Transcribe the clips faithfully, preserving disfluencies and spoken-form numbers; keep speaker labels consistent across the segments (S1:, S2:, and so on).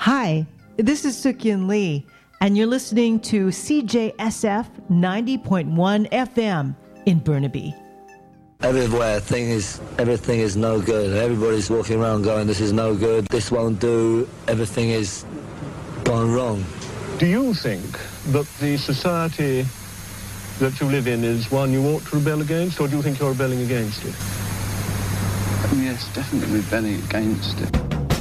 S1: Hi, this is Suk-Yin Lee, and you're listening to C J S F ninety point one F M in Burnaby.
S2: Everywhere, thing is, everything is no good. Everybody's walking around going, this is no good, this won't do, everything is gone wrong.
S3: Do you think that the society that you live in is one you ought to rebel against, or do you think you're rebelling against it?
S4: Oh, yes, definitely rebelling against it.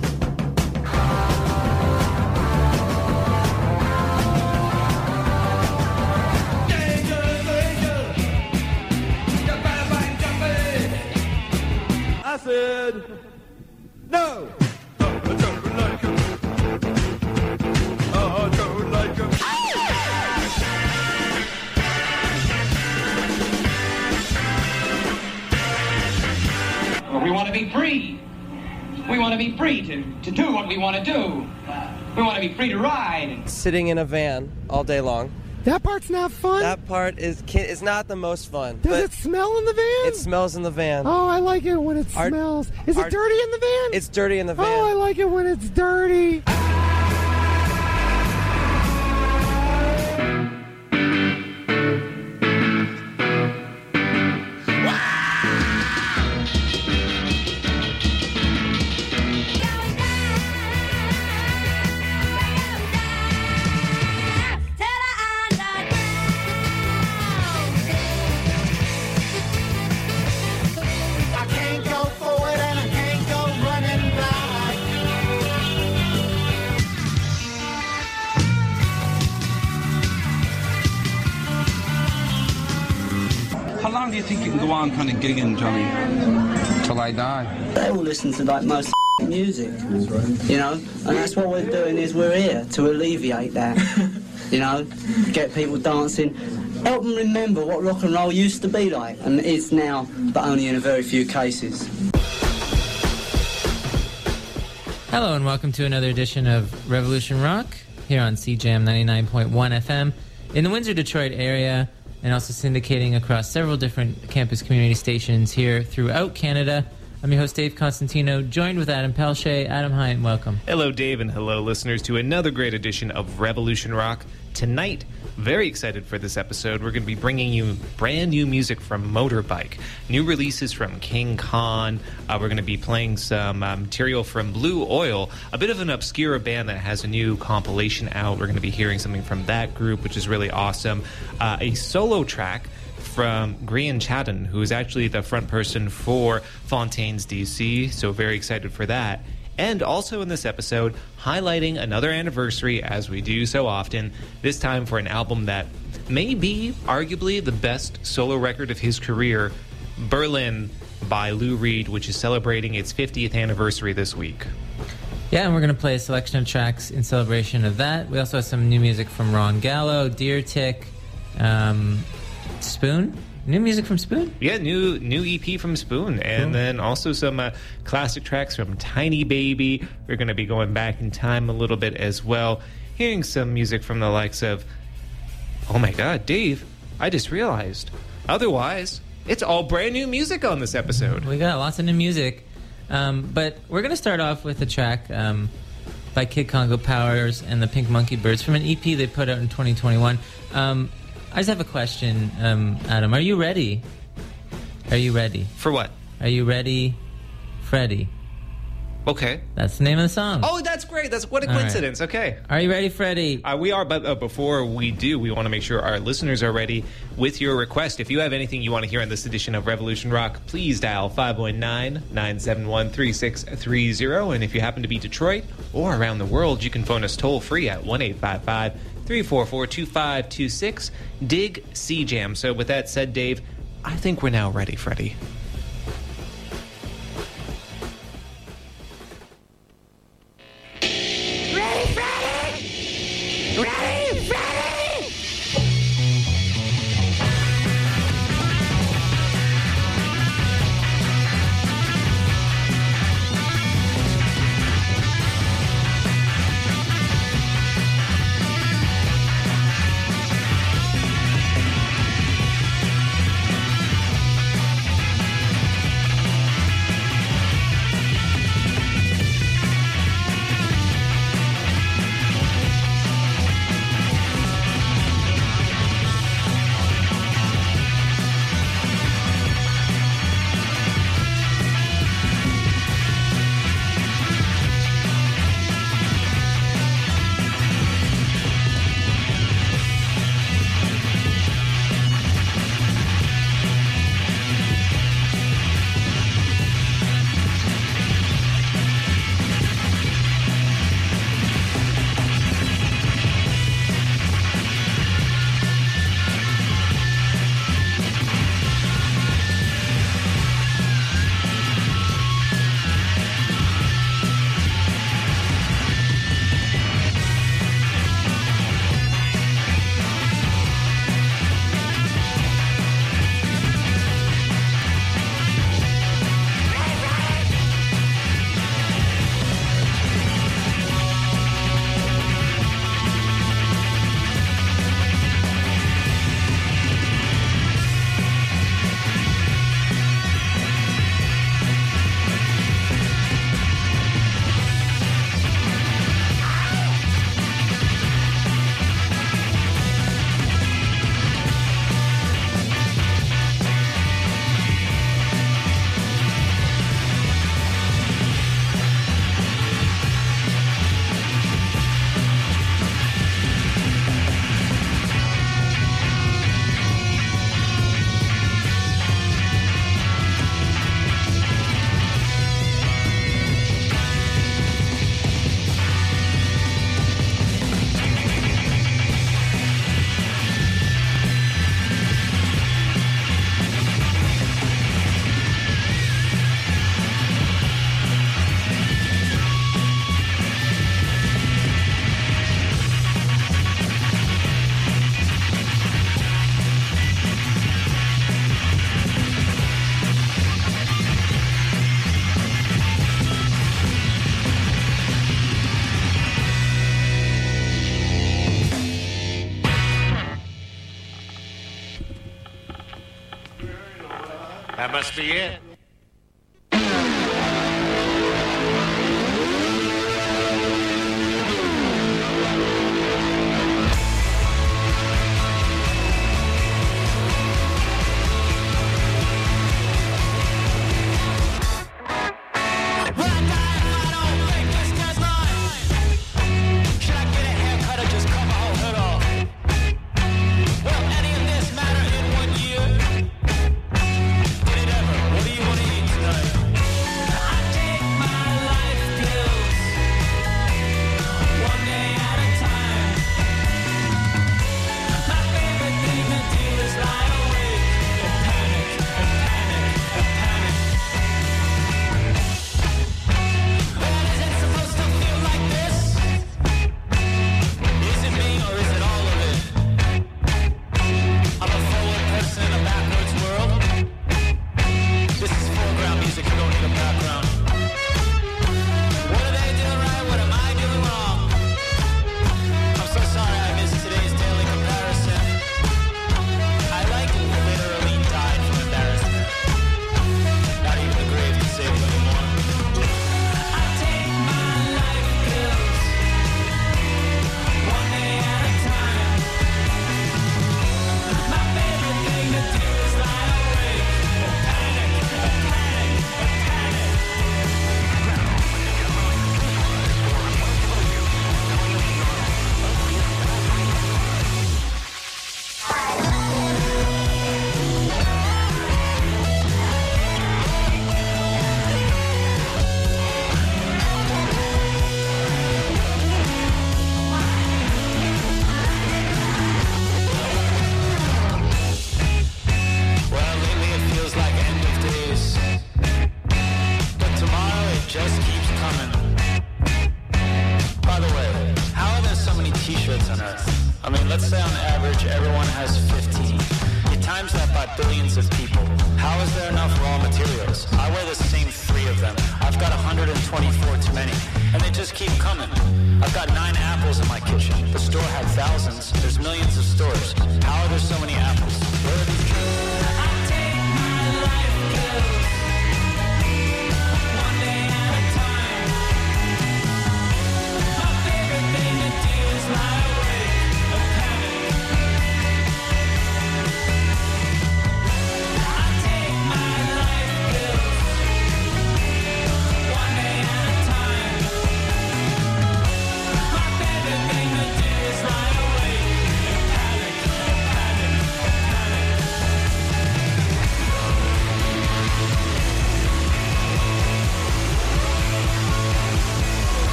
S5: I said, no! Oh, I don't like him. Oh, I don't like him.
S6: Well, we want to be free. We want to be free to, to do what we want to do. We want to be free to ride.
S7: Sitting in a van all day long.
S8: That part's not fun?
S7: That part is is not the most fun.
S8: Does it smell in the van?
S7: It smells in the van.
S8: Oh, I like it when it
S7: Our,
S8: smells. Is
S7: our,
S8: it dirty in the van?
S7: It's dirty in the van.
S8: Oh, I like it when it's dirty.
S4: How long do you think you can go on kind of gigging, Johnny? Till I die.
S9: They all listen to like most music, you know, and that's what we're doing is we're here to alleviate that, you know, get people dancing, help them remember what rock and roll used to be like and is now, but only in a very few cases.
S10: Hello and welcome to another edition of Revolution Rock here on C J M ninety-nine point one F M in the Windsor, Detroit area, and also syndicating across several different campus community stations here throughout Canada. I'm your host, Dave Constantino, joined with Adam Pelche. Adam, hi, and welcome.
S11: Hello, Dave, and hello, listeners, to another great edition of Revolution Rock. Tonight, very excited for this episode. We're going to be bringing you brand new music from Motorbike, new releases from King Khan. Uh, we're going to be playing some uh, material from Blue Oil, a bit of an obscure band that has a new compilation out. We're going to be hearing something from that group, which is really awesome. Uh, a solo track from Grian Chaddon, who is actually the front person for Fontaines D C, so very excited for that. And also in this episode, highlighting another anniversary, as we do so often, this time for an album that may be arguably the best solo record of his career, Berlin by Lou Reed, which is celebrating its fiftieth anniversary this week.
S10: Yeah, and we're going to play a selection of tracks in celebration of that. We also have some new music from Ron Gallo, Deer Tick, um, Spoon. New music from Spoon?
S11: Yeah, new new E P from Spoon. And cool. Then also some uh, classic tracks from Tiny Baby. We're going to be going back in time a little bit as well. Hearing some music from the likes of... Oh my god, Dave, I just realized. Otherwise, it's all brand new music on this episode.
S10: We got lots of new music. Um, but we're going to start off with a track um, by Kid Congo Powers and the Pink Monkey Birds from an E P they put out in twenty twenty-one. Um... I just have a question, um, Adam. Are you ready? Are you ready?
S11: For what?
S10: Are you ready, Freddie?
S11: Okay.
S10: That's the name of the song.
S11: Oh, that's great. That's what a
S10: All
S11: coincidence.
S10: Right.
S11: Okay.
S10: Are you ready, Freddie?
S11: Uh, we are, but uh, before we do, we want to make sure our listeners are ready with your request. If you have anything you want to hear on this edition of Revolution Rock, please dial five one nine, nine seven one, three six three zero. And if you happen to be Detroit or around the world, you can phone us toll-free at one eight five five, three four four, two five two six. Dig C-Jam. So with that said, Dave, I think we're now ready, Freddie.
S5: Ready, Freddie? Ready, Freddie?
S12: That must be it.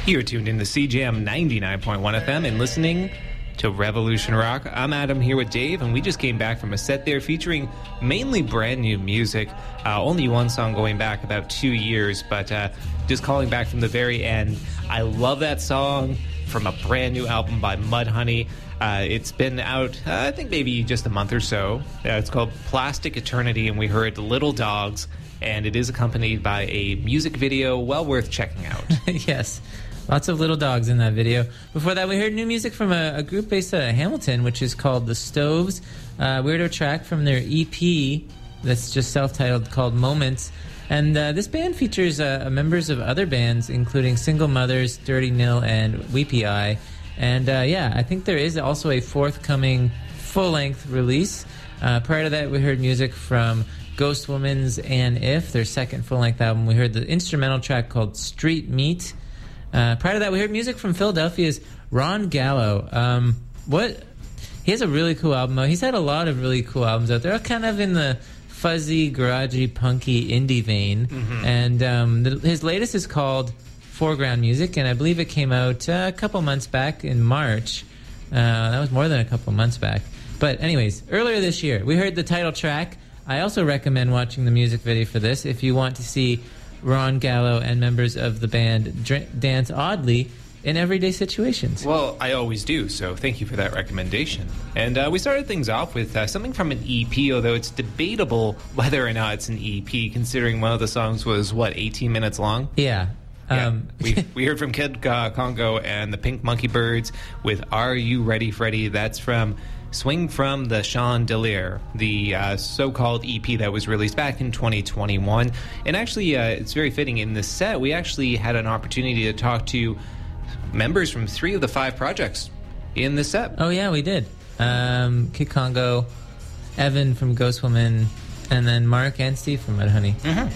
S11: You're tuned in to C J M ninety-nine point one F M and listening to Revolution Rock. I'm Adam here with Dave, and we just came back from a set there featuring mainly brand new music. Uh, only one song going back about two years, but uh, just calling back from the very end. I love that song from a brand new album by Mudhoney. Uh, it's been out, uh, I think maybe just a month or so. Uh, it's called Plastic Eternity, and we heard Little Dogs, and it is accompanied by a music video well worth checking out.
S10: Yes. Lots of little dogs in that video. Before that, we heard new music from a, a group based out of Hamilton, which is called The Stoves. Uh, weirdo track from their E P that's just self-titled called Moments. And uh, this band features uh, members of other bands, including Single Mothers, Dirty Nil, and Weepy Eye. And uh, yeah, I think there is also a forthcoming full-length release. Uh, prior to that, we heard music from Ghost Woman's And If, their second full-length album. We heard the instrumental track called Street Meat. Uh, prior to that, we heard music from Philadelphia's Ron Gallo. Um, what? He has a really cool album. He's had a lot of really cool albums out there, kind of in the fuzzy, garagey, punky, indie vein. Mm-hmm. And um, the, his latest is called Foreground Music, and I believe it came out uh, a couple months back in March. Uh, that was more than a couple months back. But anyways, earlier this year, we heard the title track. I also recommend watching the music video for this if you want to see Ron Gallo and members of the band dr- dance oddly in everyday situations.
S11: Well, I always do, so thank you for that recommendation. And uh, we started things off with uh, something from an E P, although it's debatable whether or not it's an E P, considering one of the songs was, what, eighteen minutes long?
S10: Yeah.
S11: Yeah.
S10: Um,
S11: we, we heard from Kid uh, Congo and the Pink Monkey Birds with Are You Ready, Freddy? That's from Swing from the Chandelier, the uh, so-called E P that was released back in twenty twenty-one. And actually, uh, it's very fitting. In this set, we actually had an opportunity to talk to members from three of the five projects in this set.
S10: Oh, yeah, we did. Um, Kid Congo, Evan from Ghost Woman, and then Mark and Steve from Mudhoney.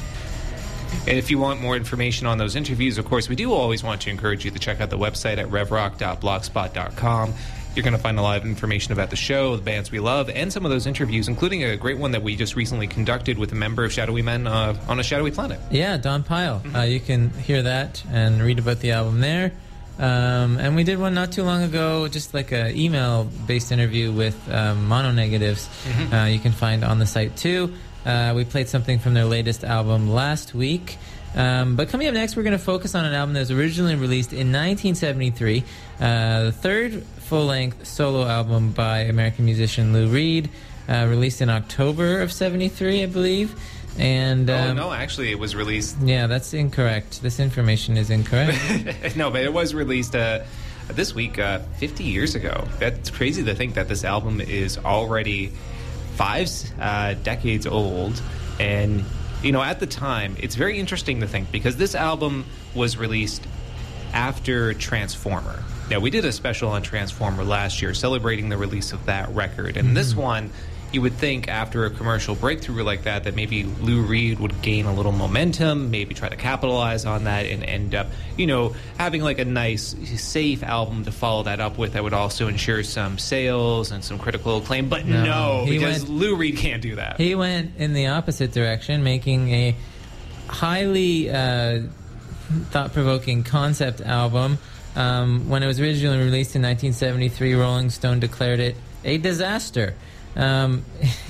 S11: Mm-hmm. And if you want more information on those interviews, of course, we do always want to encourage you to check out the website at rev rock dot blogspot dot com. You're going to find a lot of information about the show, the bands we love, and some of those interviews, including a great one that we just recently conducted with a member of Shadowy Men uh, on a Shadowy Planet.
S10: Yeah, Don Pyle. Mm-hmm. Uh, you can hear that and read about the album there. Um, and we did one not too long ago, just like an email-based interview with um, Mononegatives. Mm-hmm. Uh, you can find on the site, too. Uh, we played something from their latest album last week. Um, but coming up next, we're going to focus on an album that was originally released in nineteen seventy-three, uh, the third full-length solo album by American musician Lou Reed, uh, released in October of seventy-three, I believe. And um,
S11: oh, no, actually, it was released...
S10: Yeah, that's incorrect. This information is incorrect.
S11: No, but it was released uh, this week, uh, fifty years ago. That's crazy to think that this album is already five uh, decades old, and... You know, at the time, it's very interesting to think, because this album was released after Transformer. Now, we did a special on Transformer last year, celebrating the release of that record. And mm-hmm. this one, you would think after a commercial breakthrough like that, that maybe Lou Reed would gain a little momentum, maybe try to capitalize on that, and end up, you know, having like a nice, safe album to follow that up with that would also ensure some sales and some critical acclaim. But no, no because went, Lou Reed can't do that.
S10: He went in the opposite direction, making a highly uh, thought-provoking concept album. Um, when it was originally released in nineteen seventy-three, Rolling Stone declared it a disaster. Um,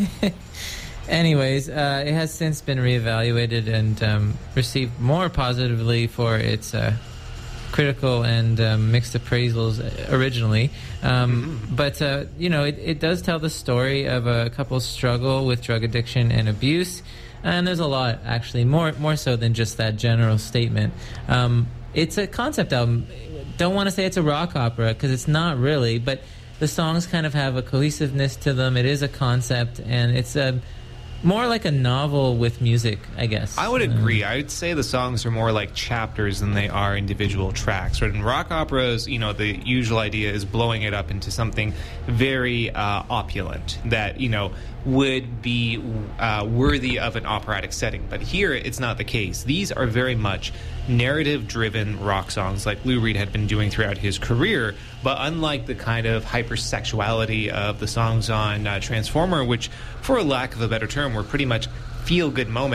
S10: anyways, uh, it has since been reevaluated and um, received more positively for its uh, critical and um, mixed appraisals originally. Um, mm-hmm. But, uh, you know, it, it does tell the story of a couple's struggle with drug addiction and abuse. And there's a lot, actually, more more so than just that general statement. Um, it's a concept album. Don't want to say it's a rock opera, because it's not really, but the songs kind of have a cohesiveness to them. It is a concept, and it's a more like a novel with music, I guess.
S11: I would agree. Um, I would say the songs are more like chapters than they are individual tracks. Right? In rock operas, you know, the usual idea is blowing it up into something very uh, opulent that, you know, would be uh, worthy of an operatic setting. But here, it's not the case. These are very much narrative-driven rock songs like Lou Reed had been doing throughout his career, but unlike the kind of hypersexuality of the songs on uh, Transformer, which, for a lack of a better term, were pretty much feel-good moments,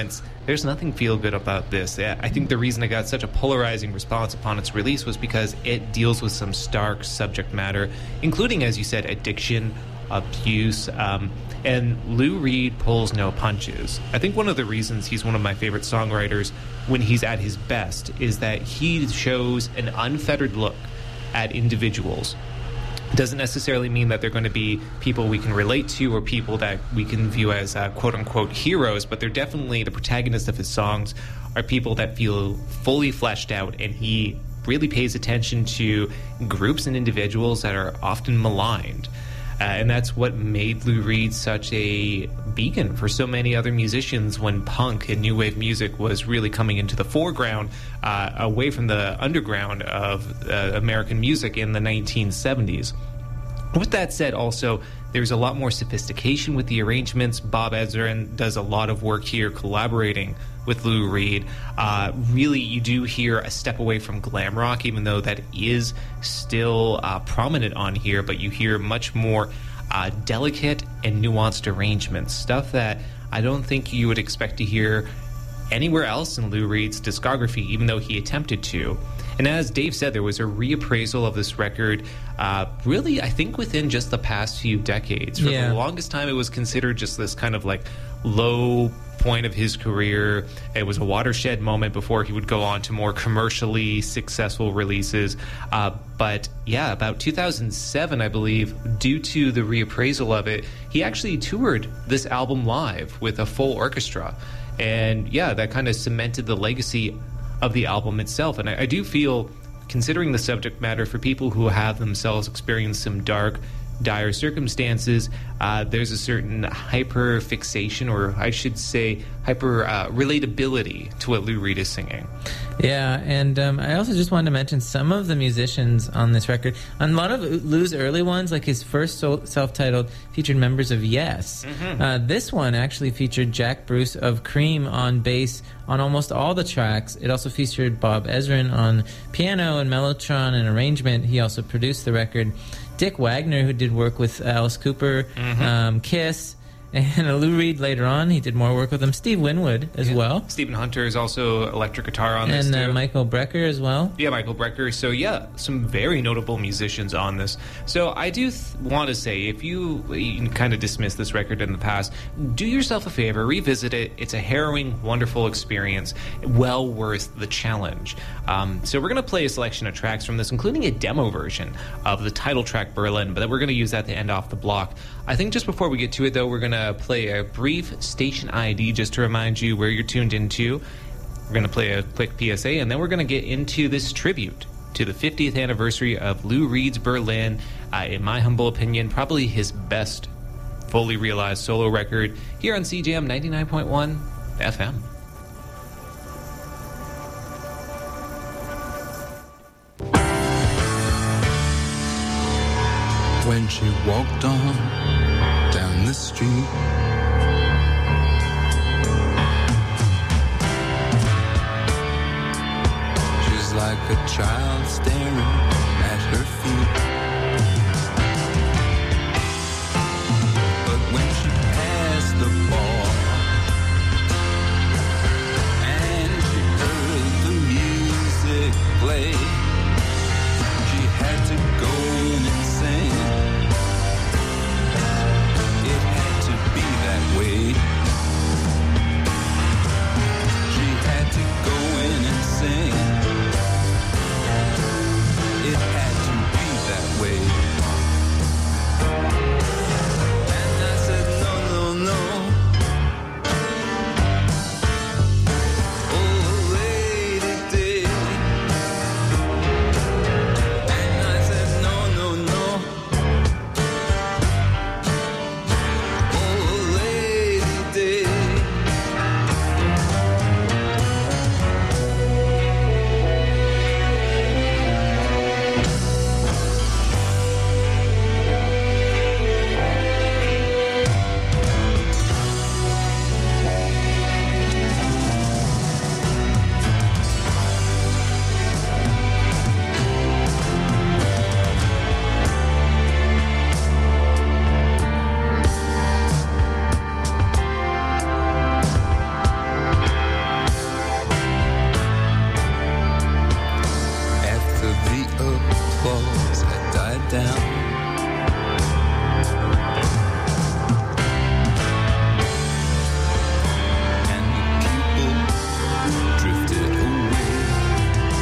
S11: there's nothing feel-good about this. I think the reason it got such a polarizing response upon its release was because it deals with some stark subject matter, including, as you said, addiction, abuse, um, and Lou Reed pulls no punches. I think one of the reasons he's one of my favorite songwriters when he's at his best is that he shows an unfettered look at individuals. It doesn't necessarily mean that they're going to be people we can relate to or people that we can view as uh, quote-unquote heroes, but they're definitely, the protagonists of his songs are people that feel fully fleshed out, and he really pays attention to groups and individuals that are often maligned. Uh, and that's what made Lou Reed such a beacon for so many other musicians when punk and new wave music was really coming into the foreground, uh, away from the underground of uh, American music in the nineteen seventies. With that said, also, there's a lot more sophistication with the arrangements. Bob Ezrin does a lot of work here collaborating with Lou Reed. Uh, really, you do hear a step away from glam rock, even though that is still uh, prominent on here, but you hear much more uh, delicate and nuanced arrangements, stuff that I don't think you would expect to hear anywhere else in Lou Reed's discography, even though he attempted to. And as Dave said, there was a reappraisal of this record, uh, really, I think, within just the past few decades. For
S10: Yeah.
S11: the longest time, it was considered just this kind of like low point of his career. It was a watershed moment before he would go on to more commercially successful releases. Uh, but yeah, about two thousand seven, I believe, due to the reappraisal of it, he actually toured this album live with a full orchestra. And yeah, that kind of cemented the legacy of the album itself. And I, I do feel, considering the subject matter, for people who have themselves experienced some dark, dire circumstances, uh, there's a certain hyper fixation, or I should say hyper uh, relatability to what Lou Reed is singing.
S10: Yeah, and um, I also just wanted to mention some of the musicians on this record. On a lot of Lou's early ones, like his first so- self-titled, featured members of Yes.
S11: Mm-hmm.
S10: Uh, this one actually featured Jack Bruce of Cream on bass on almost all the tracks. It also featured Bob Ezrin on piano and mellotron and arrangement. He also produced the record. Dick Wagner, who did work with Alice Cooper,
S11: Mm-hmm.
S10: um, Kiss, and Lou Reed later on. He did more work with them. Steve Winwood as
S11: Yeah.
S10: well.
S11: Stephen Hunter is also electric guitar on this
S10: And
S11: too.
S10: uh, Michael Brecker as well.
S11: Yeah, Michael Brecker. So yeah, some very notable musicians on this. So I do th- want to say, if you, you kind of dismissed this record in the past, do yourself a favor, revisit it. It's a harrowing, wonderful experience, well worth the challenge. Um, so we're going to play a selection of tracks from this, including a demo version of the title track, Berlin, but then we're going to use that to end off the block. I think just before we get to it, though, we're going to play a brief station I D just to remind you where you're tuned into. We're going to play a quick P S A, and then we're going to get into this tribute to the fiftieth anniversary of Lou Reed's Berlin. Uh, in my humble opinion, probably his best fully realized solo record here on C J M ninety-nine point one F M.
S12: When she walked on down the street, she's like a child staring at her feet. But when she passed the bar and she heard the music play, she had to go in and sing. It had to be that way. She had to go in and sing. It had to be that down.